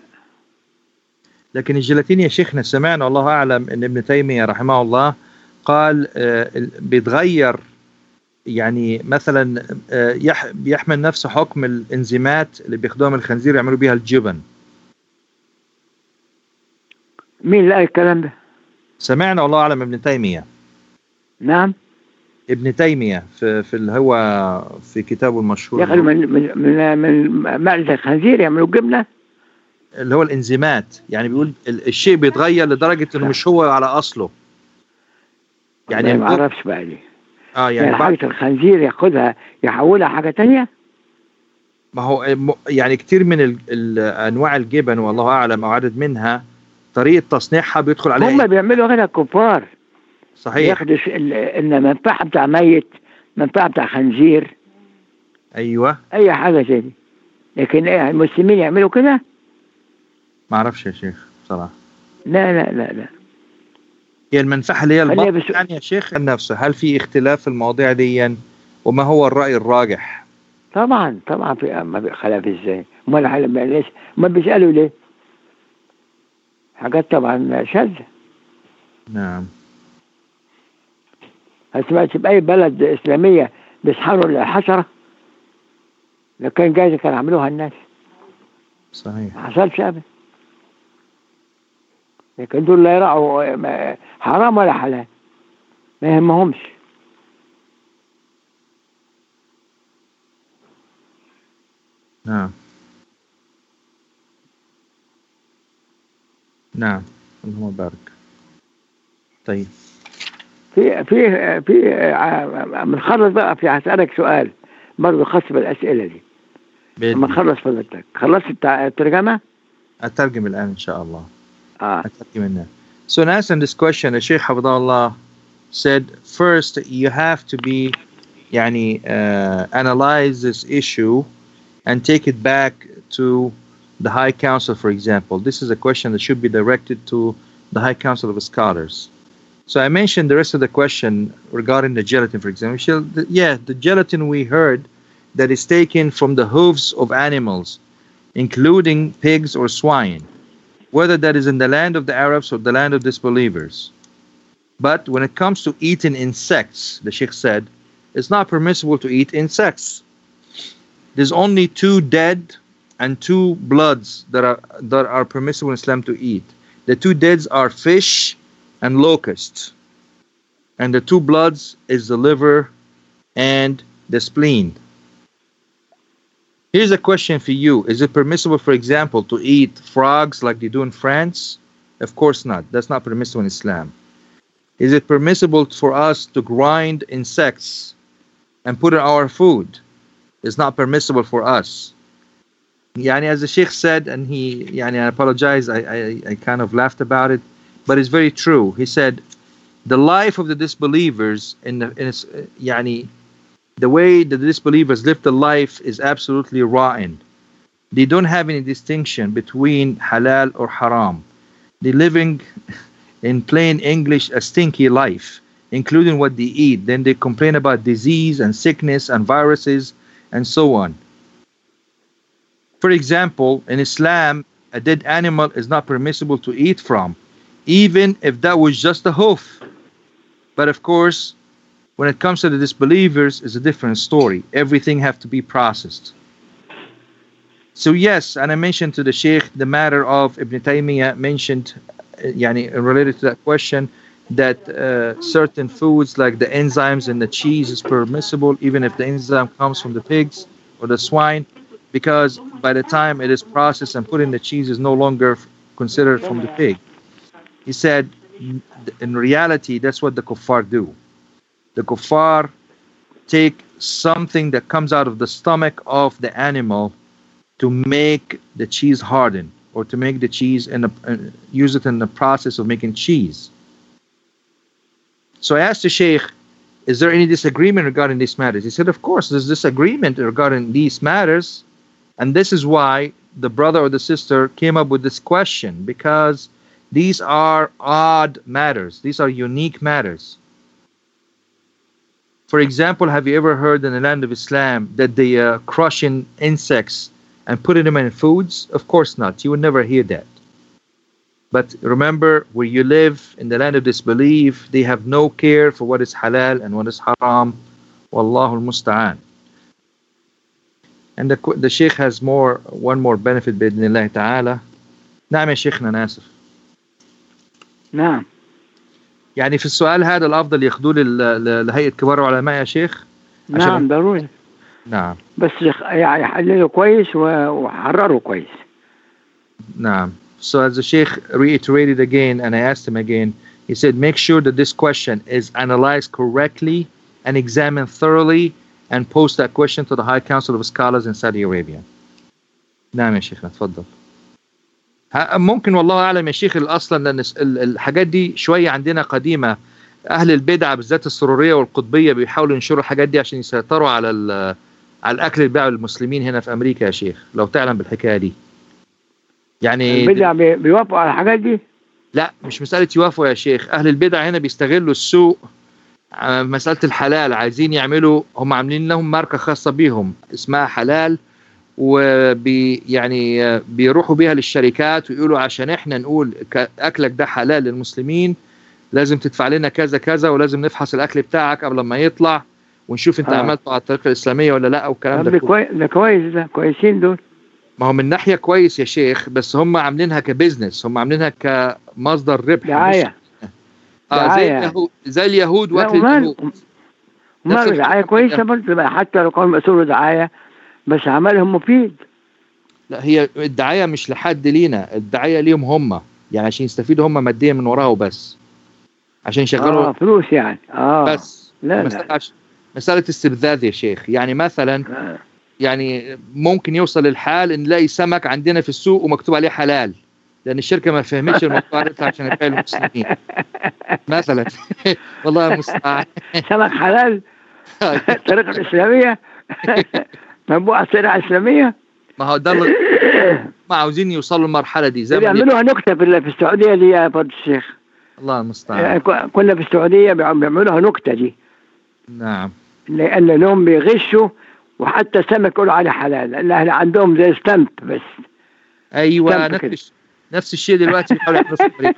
لكن الجيلاتين يا شيخنا سمعنا والله أعلم أن ابن تيمية رحمه الله قال بيتغير، يعني مثلا بيحمل نفس حكم الانزيمات اللي بياخدوها من الخنزير يعملوا بيها الجبن. مين اللي قال الكلام ده؟ سمعنا والله أعلم ابن تيمية. نعم. ابن تيمية في اللي هو في كتابه المشهور ياخدوا من معدة الخنزير يعملوا جبنة، اللي هو الانزيمات، يعني بيقول الشيء بيتغير لدرجة انه مش هو على اصله. يعني ما اعرفش بقى دي. يعني حاجة الخنزير ياخدها يحولها حاجة تانية. ما هو يعني كتير من انواع الجبن والله اعلم او عدد منها طريقة تصنيعها بيدخل عليها هم بيعملوا غيرها الكفار. صحيح. ياخدوا المنفعة بتاع ميت، منفعة بتاع خنزير. ايوه. اي حاجة زي دي، لكن ايه المسلمين يعملوا كده؟ ما اعرفش يا شيخ بصراحة. لا لا لا لا. هي المنفعة اللي هي البطن يعني يا شيخ نفسه، هل في اختلاف في المواضيع دي؟ وما هو الرأي الراجح؟ طبعا في ما بيخلاف ازاي؟ امال ليش؟ ما بيسألوا ليه؟ حاجات طبعا شاذة. نعم. سمعت بأي بلد إسلامية بيسحروا الحشرة؟ لو كان جايزة كان عملوها الناس. صحيح. ما حصلش أبدا. لكن دول لا يرعوا حرام ولا حلال، ما يهمهمش. نعم. نعم. اللهم بارك. طيب في بنخلص بقى. في هسألك سؤال برضه خاص بالأسئلة دي لما نخلص فضلتك. خلصت الترجمة؟ أترجم الآن إن شاء الله. أترجم الآن. So in answering this question, the Sheikh Hafidhullah said, first you have to be analyze this issue and take it back to the High Council, for example. This is a question that should be directed to the High Council of Scholars. So I mentioned the rest of the question regarding the gelatin, for example. Yeah, the gelatin we heard that is taken from the hooves of animals, including pigs or swine, whether that is in the land of the Arabs or the land of disbelievers. But when it comes to eating insects, the Sheikh said, it's not permissible to eat insects. There's only 2 dead and 2 bloods that are permissible in Islam to eat. The 2 deads are fish and locusts, and the 2 bloods is the liver and the spleen. Here's a question for you. Is it permissible, for example, to eat frogs like they do in France? Of course not. That's not permissible in Islam. Is it permissible for us to grind insects and put in our food? It's not permissible for us. Yani, as the Sheikh said, and I apologize, I kind of laughed about it, but it's very true. He said, the life of the disbelievers, the way the disbelievers live the life is absolutely rotten. They don't have any distinction between halal or haram. They're living, in plain English, a stinky life, including what they eat. Then they complain about disease and sickness and viruses and so on. For example, in Islam, a dead animal is not permissible to eat from, even if that was just a hoof. But of course, when it comes to the disbelievers, it's a different story. Everything have to be processed. So yes, and I mentioned to the Sheikh the matter of Ibn Taymiyyah mentioned, related to that question, that certain foods like the enzymes in the cheese is permissible, even if the enzyme comes from the pigs or the swine, because by the time it is processed and put in the cheese is no longer considered from the pig. He said, in reality, that's what the kuffar do. The kuffar take something that comes out of the stomach of the animal to make the cheese harden, or to make the cheese and use it in the process of making cheese. So I asked the Sheikh, is there any disagreement regarding these matters? He said, of course, there's disagreement regarding these matters. And this is why the brother or the sister came up with this question, because these are odd matters. These are unique matters. For example, have you ever heard in the land of Islam that they crushing insects and putting them in foods? Of course not. You would never hear that. But remember, where you live in the land of disbelief, they have no care for what is halal and what is haram. Wallahu al-musta'an. And the Sheikh has one more benefit بإذن الله تعالى. نعم يا شيخنا أنا آسف. نعم. يعني في السؤال هذا الأفضل ياخدوه لهيئة كبار العلماء يا شيخ. نعم ضروري. نعم. بس يعني حلله كويس وحرره كويس. نعم. So as the Sheikh reiterated again, and I asked him again, he said, make sure that this question is analyzed correctly and examined thoroughly, and post that question to the High Council of Scholars in Saudi Arabia. نعم يا شيخنا تفضل. ممكن والله أعلم يا شيخ أصلا لأن الحاجات دي شوية عندنا قديمة. أهل البدع بالذات السرورية والقطبية بيحاولوا ينشروا الحاجات دي عشان يسيطروا على الأكل اللي بيباعه للمسلمين هنا في أمريكا يا شيخ، لو تعلم بالحكاية دي. يعني البدع بيوافقوا على الحاجات دي؟ لا مش مسألة يوافقوا يا شيخ. أهل البدع هنا بيستغلوا السوق، مسألة الحلال، عايزين يعملوا، هم عاملين لهم ماركة خاصة بيهم اسمها حلال، بيروحوا بيها للشركات ويقولوا عشان احنا نقول أكلك ده حلال للمسلمين لازم تدفع لنا كذا كذا، ولازم نفحص الأكل بتاعك قبل ما يطلع ونشوف انت عملته على الطريقة الإسلامية ولا لا، والكلام ده كويس. ده كويسين دول. ما هو من ناحية كويس يا شيخ، بس هم عاملينها كبزنس، هم عاملينها كمصدر ربح. دعاية. زي اليهود واكل اليهود. ما دعاية كويسة برضه، حتى لو كانوا مسؤولوا دعاية بس عملهم مفيد. لا هي الدعاية مش لحد لينا، الدعاية ليهم هم، يعني عشان يستفيدوا هم ماديا من وراها وبس، عشان يشغلوا فلوس يعني. بس مسألة استبذاذ يا شيخ. يعني مثلا يعني ممكن يوصل الحال ان نلاقي سمك عندنا في السوق ومكتوب عليه حلال، لان الشركه ما فهمتش الموضوع ده عشان يبيع المسلمين مثلا. والله المستعان. سمك حلال الطريقه الاسلاميه مطبوع الشريعه الاسلاميه. ما هو ده ما عاوزين يوصلوا للمرحله دي. زي ما بيعملوها نكته في السعوديه دي يا فضل الشيخ. الله المستعان. كنا في السعودية بيعملوها نكتة دي. نعم. لأن لهم بيغشوا، وحتى السمك يقولوا عليه حلال، لأن أهل عندهم زي ستامب بس. أيوة، نفس الشيء دلوقتي بيحاولوا يعملوا.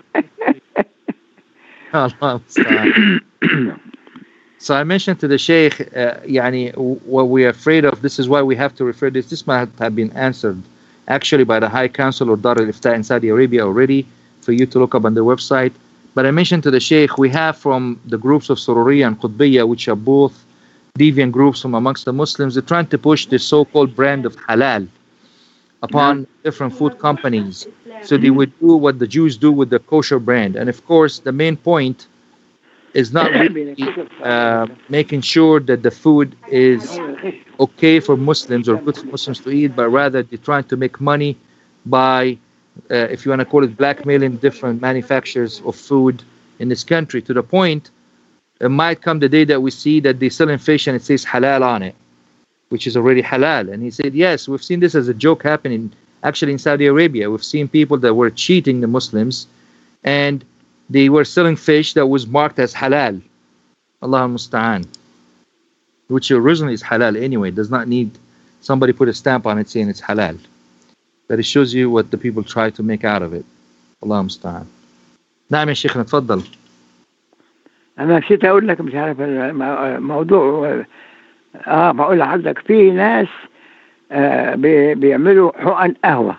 الله المستعان. So I mentioned to the Sheikh, يعني what we're afraid of, this is why we have to refer this. This might have been answered actually by the High Council or Dar al-Ifta in Saudi Arabia already, for you to look up on their website. But I mentioned to the Sheikh, we have from the groups of Sururiya and Qutbiyya, which are both deviant groups from amongst the Muslims, they're trying to push this so-called brand of halal upon different food companies. So they would do what the Jews do with the kosher brand. And of course, the main point is not really making sure that the food is okay for Muslims or good for Muslims to eat, but rather they're trying to make money by, if you want to call it, blackmailing different manufacturers of food in this country, to the point it might come the day that we see that they're selling fish and it says halal on it, which is already halal. And he said, yes, we've seen this as a joke happening actually in Saudi Arabia. We've seen people that were cheating the Muslims, and they were selling fish that was marked as halal. Allah al-Musta'an. Which originally is halal anyway. It does not need somebody put a stamp on it saying it's halal. But it shows you what the people try to make out of it. Allah al-Musta'an. نعم يا شيخنا تفضل. أنا نسيت أقول لك، مش عارف الموضوع. بقول لحضرتك في ناس بيعملوا حقن قهوة.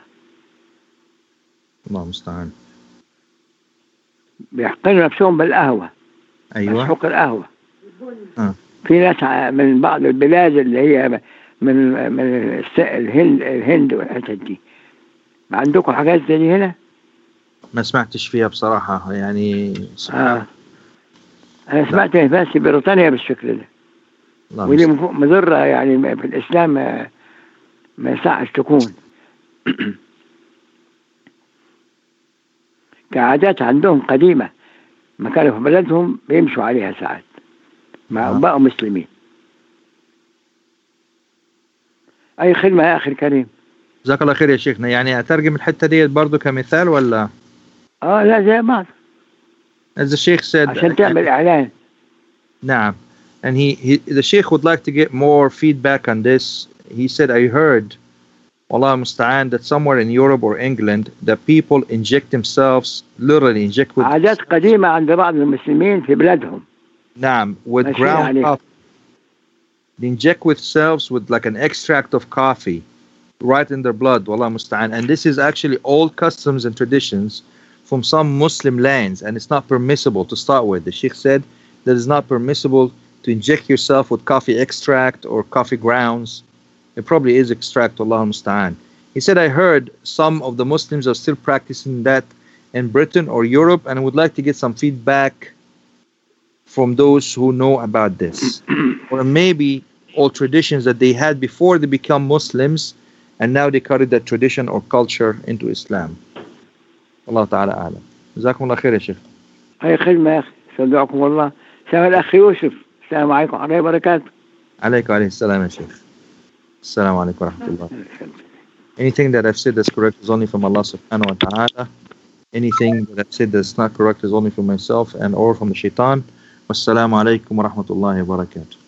الله المستعان. بيحقنوا نفسهم بالقهوة. أيوة. حقن القهوة. في ناس من بعض البلاد اللي هي من الهند والحتت دي. ما عندكم حاجات زي دي هنا؟ ما سمعتش فيها بصراحة يعني. أنا سمعت بس في بريطانيا بالشكل ده. ودي مضرة يعني في الإسلام ما يصحش تكون. كعادات عندهم قديمة ما كانوا في بلدهم بيمشوا عليها ساعات مع بقوا مسلمين. أي خدمة يا أخي الكريم. جزاك الله خير يا شيخنا. يعني أترجم الحتة دي برضو كمثال ولا؟ لا زي بعض. As the Sheikh said. عشان تعمل إعلان. نعم. And the Sheikh would like to get more feedback on this. He said, I heard, Allah musta'an, that somewhere in Europe or England, that people inject themselves, literally inject with... عادات قديمة عند بعض المسلمين في بلادهم. نعم, with ground coffee. They inject themselves with like an extract of coffee right in their blood, Allah musta'an. And this is actually old customs and traditions from some Muslim lands, and it's not permissible to start with. The Sheikh said that it's not permissible to inject yourself with coffee extract or coffee grounds. It probably is extract, Allah musta'an. He said, I heard some of the Muslims are still practicing that in Britain or Europe, and I would like to get some feedback from those who know about this. Or maybe all traditions that they had before they become Muslims, and now they carry that tradition or culture into Islam. Allah Ta'ala A'lam. جزاكم الله خير يا شيخ. أي خدمة يا أخي. صدقكم الله. سلام الأخ يوسف. السلام عليكم ورحمة الله وبركاته. عليكم وعليه السلام يا شيخ. السلام عليكم ورحمة الله. Anything that I've said that's correct is only from Allah subhanahu wa ta'ala. Anything that I've said that's not correct is only from myself and or from the shaitan. Wassalamu alaikum wa rahmatullahi wa barakatuh.